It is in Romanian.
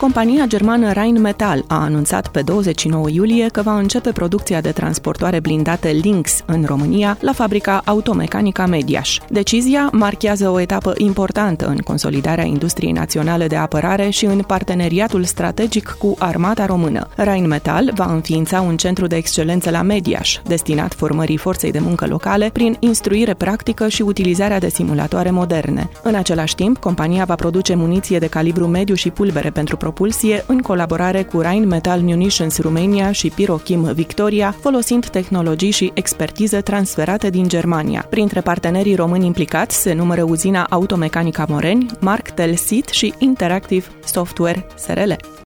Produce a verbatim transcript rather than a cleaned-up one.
Compania germană Rheinmetall a anunțat pe douăzeci și nouă iulie că va începe producția de transportoare blindate Lynx în România, la fabrica Automecanica Mediaș. Decizia marchează o etapă importantă în consolidarea industriei naționale de apărare și în parteneriatul strategic cu Armata Română. Rheinmetall va înființa un centru de excelență la Mediaș, destinat formării forței de muncă locale prin instruire practică și utilizarea de simulatoare moderne. În același timp, compania va produce muniție de calibru mediu și pulbere pentru propulsie în colaborare cu Rheinmetall Munitions Romania și Pyrokim Victoria, folosind tehnologii și expertiză transferate din Germania. Printre partenerii români implicați se numără uzina Automecanica Moreni, Marktel Seat și Interactive Software S R L.